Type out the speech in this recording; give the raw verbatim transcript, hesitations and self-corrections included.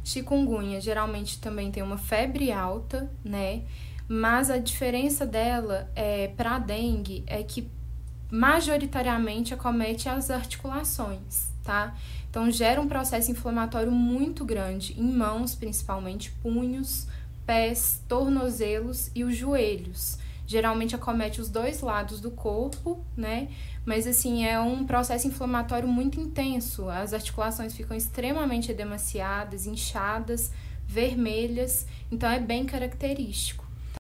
Chikungunya geralmente também tem uma febre alta, né? Mas a diferença dela é, para a dengue é que majoritariamente acomete as articulações, tá? Então gera um processo inflamatório muito grande em mãos, principalmente punhos, pés, tornozelos e os joelhos. Geralmente acomete os dois lados do corpo, né? Mas assim, é um processo inflamatório muito intenso. As articulações ficam extremamente edemaciadas, inchadas, vermelhas, então é bem característico.